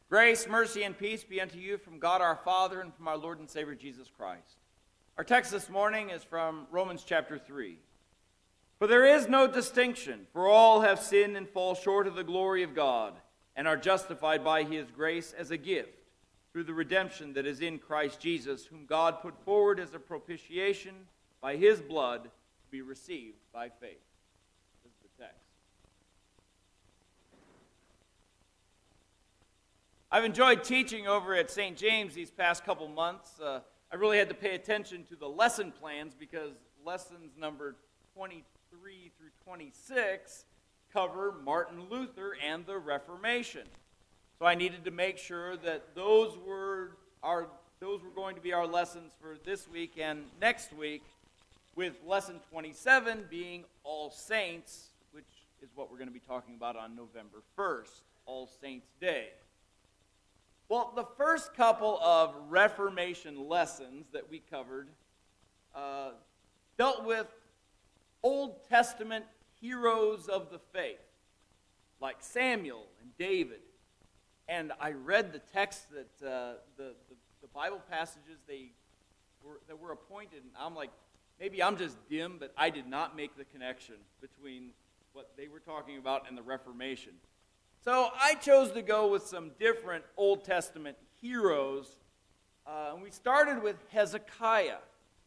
Grace, mercy, and peace be unto you from God our Father and from our Lord and Savior Jesus Christ. Our text this morning is from Romans chapter 3. For there is no distinction, for all have sinned and fall short of the glory of God, and are justified by his grace as a gift, through the redemption that is in Christ Jesus, whom God put forward as a propitiation by his blood to be received by faith. This is the text. I've enjoyed teaching over at St. James these past couple months. I really had to pay attention to the lesson plans because lessons number 23 through 26 cover Martin Luther and the Reformation. So I needed to make sure that those were going to be our lessons for this week and next week, with lesson 27 being All Saints, which is what we're going to be talking about on November 1st, All Saints Day. Well, the first couple of Reformation lessons that we covered dealt with Old Testament heroes of the faith, like Samuel and David. And I read the text that the Bible passages that were appointed, and I'm like, maybe I'm just dim, but I did not make the connection between what they were talking about and the Reformation. So I chose to go with some different Old Testament heroes. And we started with Hezekiah.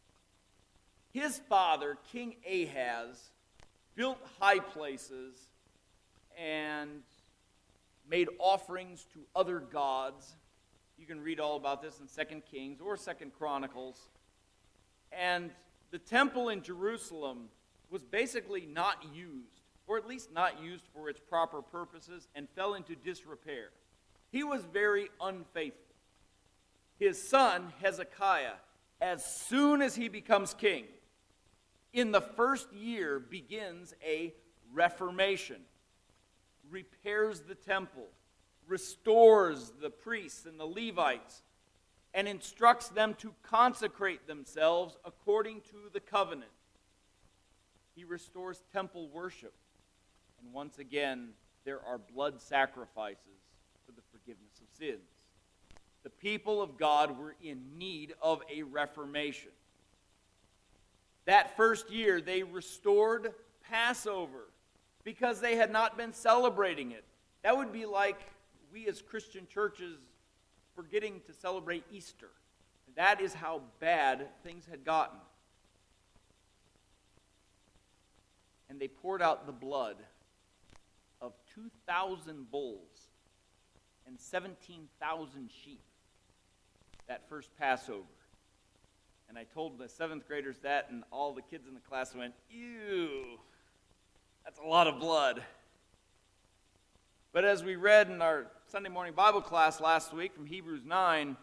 His father, King Ahaz, built high places and made offerings to other gods. You can read all about this in 2 Kings or 2 Chronicles. And the temple in Jerusalem was basically not used, or at least not used for its proper purposes, and fell into disrepair. He was very unfaithful. His son, Hezekiah, as soon as he becomes king, in the first year begins a reformation, repairs the temple, restores the priests and the Levites, and instructs them to consecrate themselves according to the covenant. He restores temple worship. And once again, there are blood sacrifices for the forgiveness of sins. The people of God were in need of a reformation. That first year, they restored Passover because they had not been celebrating it. That would be like we as Christian churches forgetting to celebrate Easter. That is how bad things had gotten. And they poured out the blood of 2,000 bulls and 17,000 sheep that first Passover. And I told the 7th graders that, and all the kids in the class went, ew, that's a lot of blood. But as we read in our Sunday morning Bible class last week from Hebrews 9,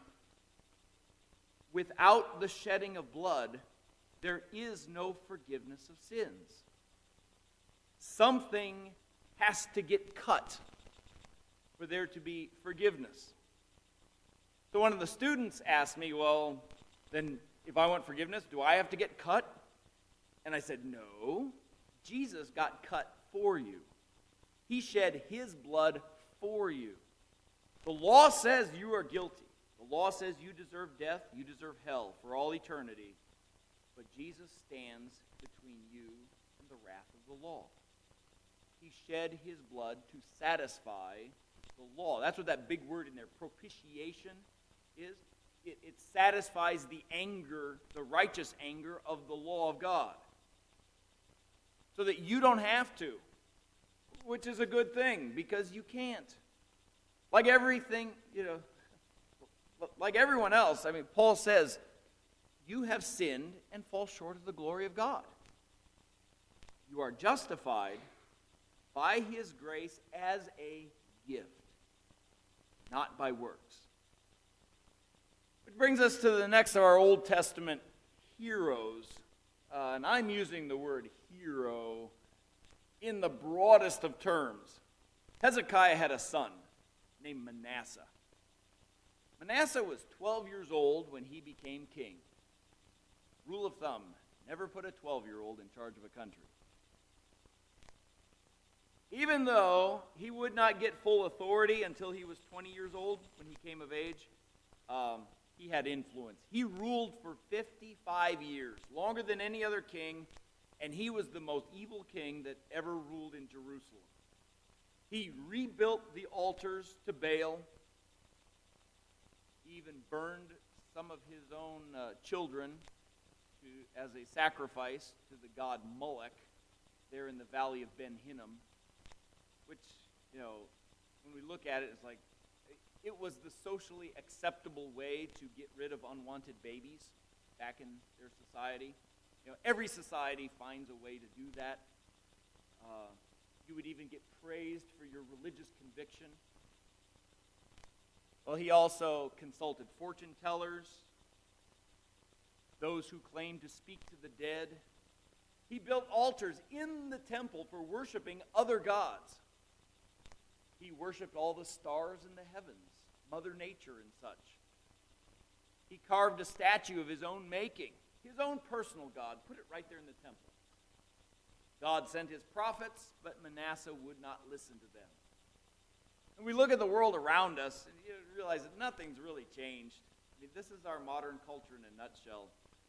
without the shedding of blood, there is no forgiveness of sins. Something has to get cut for there to be forgiveness. So one of the students asked me, well, then if I want forgiveness, do I have to get cut? And I said, no, Jesus got cut for you. He shed his blood for you. The law says you are guilty. The law says you deserve death, you deserve hell for all eternity. But Jesus stands between you and the wrath of the law. He shed his blood to satisfy the law. That's what that big word in there, propitiation, is. It satisfies the anger, the righteous anger of the law of God. So that you don't have to, which is a good thing, because you can't. Like everything, like everyone else, Paul says, you have sinned and fall short of the glory of God. You are justified by his grace as a gift, not by works. Which brings us to the next of our Old Testament heroes. And I'm using the word hero in the broadest of terms. Hezekiah had a son named Manasseh. Manasseh was 12 years old when he became king. Rule of thumb, never put a 12-year-old in charge of a country. Even though he would not get full authority until he was 20 years old when he came of age, he had influence. He ruled for 55 years, longer than any other king, and he was the most evil king that ever ruled in Jerusalem. He rebuilt the altars to Baal. He even burned some of his own children as a sacrifice to the god Molech there in the valley of Ben Hinnom, which, when we look at it, it's like it was the socially acceptable way to get rid of unwanted babies back in their society. Every society finds a way to do that. You would even get praised for your religious conviction. Well, he also consulted fortune tellers, those who claimed to speak to the dead. He built altars in the temple for worshiping other gods. He worshipped all the stars in the heavens, Mother Nature and such. He carved a statue of his own making, his own personal god, put it right there in the temple. God sent his prophets, but Manasseh would not listen to them. And we look at the world around us, and you realize that nothing's really changed. This is our modern culture in a nutshell.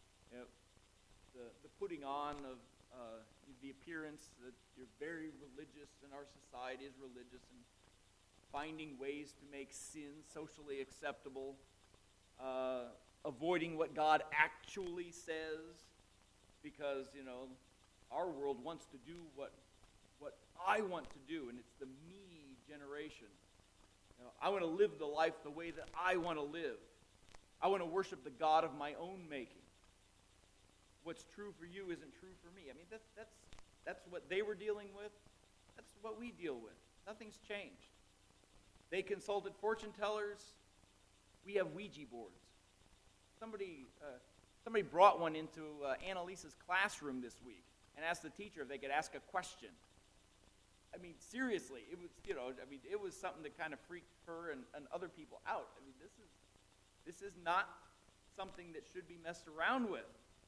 The putting on of the appearance that you're very religious, and our society is religious, and finding ways to make sin socially acceptable, avoiding what God actually says, because, our world wants to do what I want to do, and it's the me generation. I want to live the life the way that I want to live. I want to worship the God of my own making. What's true for you isn't true for me. That's what they were dealing with. That's what we deal with. Nothing's changed. They consulted fortune tellers. We have Ouija boards. Somebody brought one into Annalisa's classroom this week and asked the teacher if they could ask a question. Seriously, it was, it was something that kind of freaked her and other people out. This is not something that should be messed around with.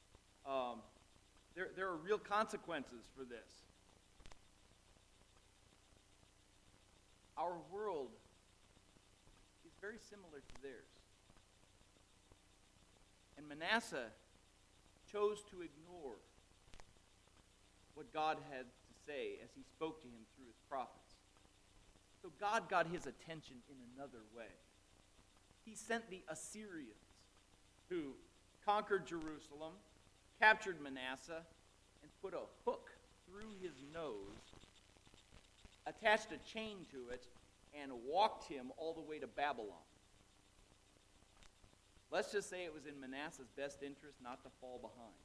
There are real consequences for this. Our world is very similar to theirs. And Manasseh chose to ignore what God had to say as he spoke to him through his prophets. So God got his attention in another way. He sent the Assyrians, who conquered Jerusalem, captured Manasseh, and put a hook through his nose, attached a chain to it, and walked him all the way to Babylon. Let's just say it was in Manasseh's best interest not to fall behind.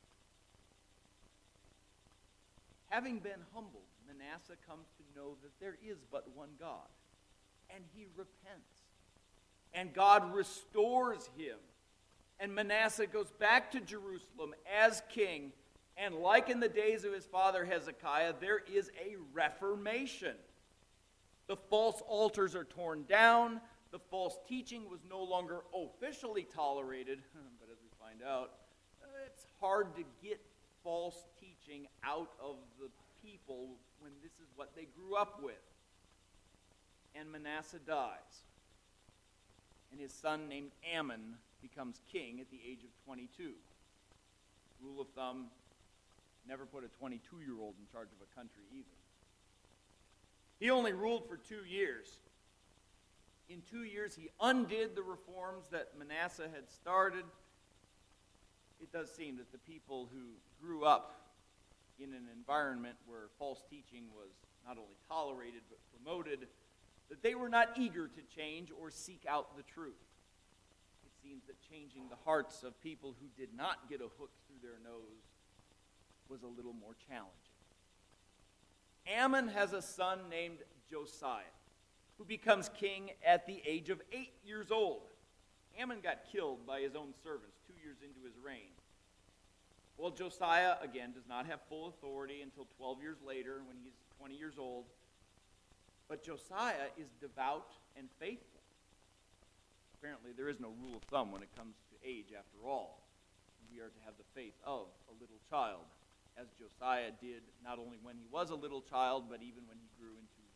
Having been humbled, Manasseh comes to know that there is but one God, and he repents. And God restores him. And Manasseh goes back to Jerusalem as king, and like in the days of his father Hezekiah, there is a reformation. The false altars are torn down. The false teaching was no longer officially tolerated, but as we find out, it's hard to get false teaching out of the people when this is what they grew up with. And Manasseh dies. And his son named Amon becomes king at the age of 22. Rule of thumb, never put a 22-year-old in charge of a country either. He only ruled for 2 years. In 2 years, he undid the reforms that Manasseh had started. It does seem that the people who grew up in an environment where false teaching was not only tolerated but promoted, that they were not eager to change or seek out the truth. It seems that changing the hearts of people who did not get a hook through their nose was a little more challenging. Ammon has a son named Josiah, who becomes king at the age of 8 years old. Ammon got killed by his own servants 2 years into his reign. Well, Josiah, again, does not have full authority until 12 years later when he's 20 years old. But Josiah is devout and faithful. Apparently, there is no rule of thumb when it comes to age, after all. We are to have the faith of a little child, as Josiah did not only when he was a little child, but even when he grew into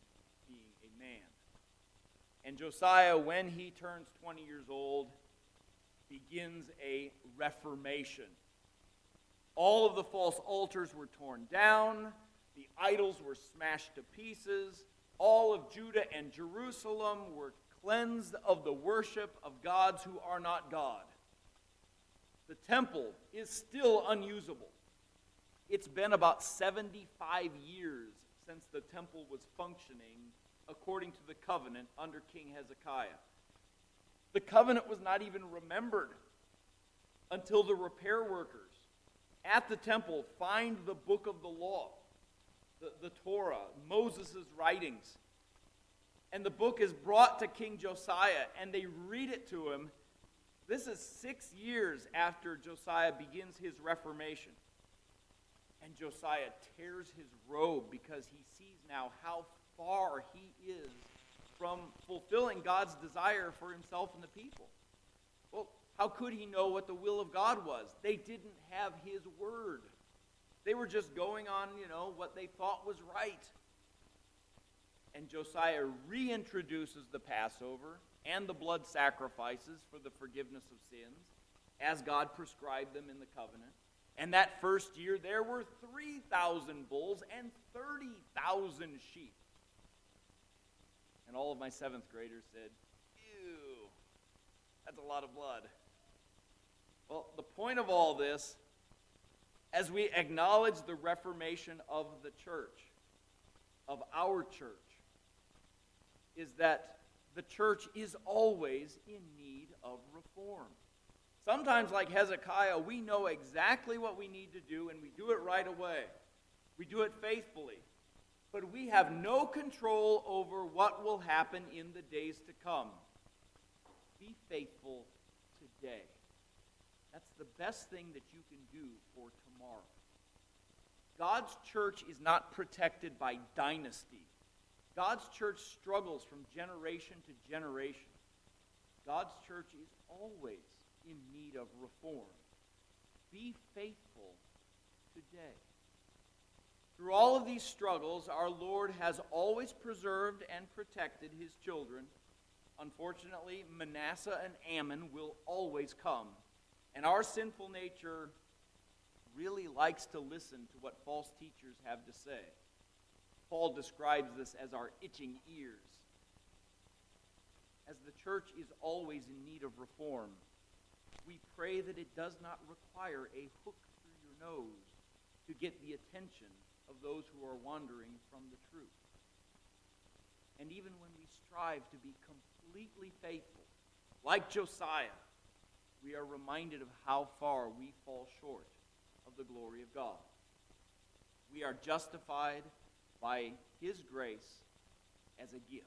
man. And Josiah, when he turns 20 years old, begins a reformation. All of the false altars were torn down. The idols were smashed to pieces. All of Judah and Jerusalem were cleansed of the worship of gods who are not God. The temple is still unusable. It's been about 75 years since the temple was functioning according to the covenant under King Hezekiah. The covenant was not even remembered until the repair workers at the temple find the book of the law, the Torah, Moses' writings. And the book is brought to King Josiah, and they read it to him. This is 6 years after Josiah begins his reformation. And Josiah tears his robe because he sees now how far he is from fulfilling God's desire for himself and the people. Well, how could he know what the will of God was? They didn't have his word. They were just going on, what they thought was right. And Josiah reintroduces the Passover and the blood sacrifices for the forgiveness of sins as God prescribed them in the covenant. And that first year there were 3,000 bulls and 30,000 sheep. And all of my 7th graders said, "Ew, that's a lot of blood." Well, the point of all this, as we acknowledge the reformation of the church, of our church, is that the church is always in need of reform. Sometimes, like Hezekiah, we know exactly what we need to do, and we do it right away. We do it faithfully. But we have no control over what will happen in the days to come. Be faithful today. That's the best thing that you can do for tomorrow. God's church is not protected by dynasty. God's church struggles from generation to generation. God's church is always in need of reform. Be faithful today. Through all of these struggles, our Lord has always preserved and protected his children. Unfortunately, Manasseh and Ammon will always come. And our sinful nature really likes to listen to what false teachers have to say. Paul describes this as our itching ears. As the church is always in need of reform, we pray that it does not require a hook through your nose to get the attention of those who are wandering from the truth. And even when we strive to be completely faithful, like Josiah, we are reminded of how far we fall short of the glory of God. We are justified by his grace as a gift,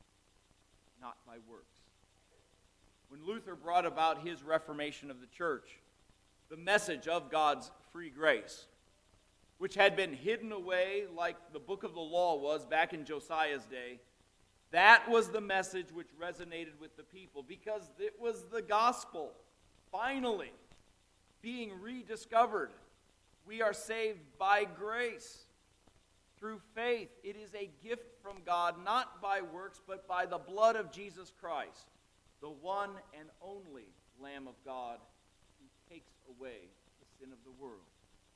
not by works. When Luther brought about his reformation of the church, the message of God's free grace, which had been hidden away like the book of the law was back in Josiah's day, that was the message which resonated with the people because it was the gospel, finally, being rediscovered. We are saved by grace, through faith. It is a gift from God, not by works, but by the blood of Jesus Christ, the one and only Lamb of God who takes away the sin of the world.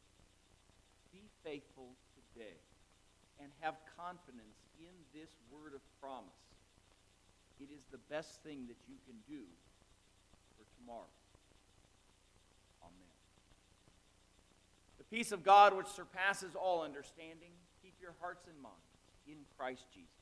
Be faithful today and have confidence in this word of promise. It is the best thing that you can do for tomorrow. Amen. The peace of God which surpasses all understanding, keep your hearts and minds in Christ Jesus.